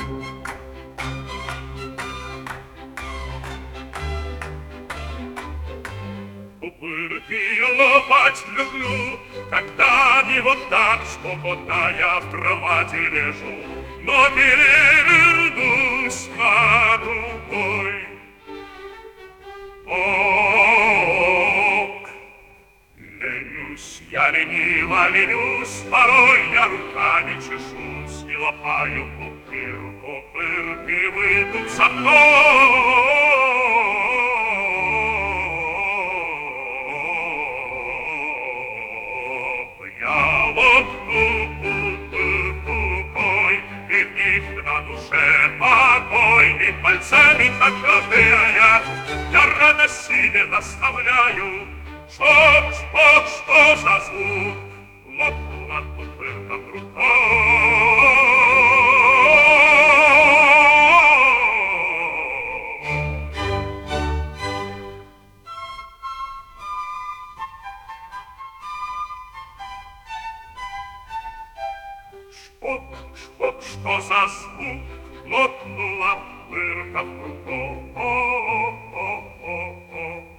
Пупырки лопать люблю, когда не вот так, что пока я в кровати лежу, но перевернусь на другой бок. Ленюсь, я лениво ленюсь, порой я руками чешусь и лопаю пупырку, пупырки выйдут со мной. Я вот рукой, и в них на душе покой, и пальцами так я рано себе наставляю, что за звук лопнула пупырка рукой. Что за звук лопнула пупырка рукой?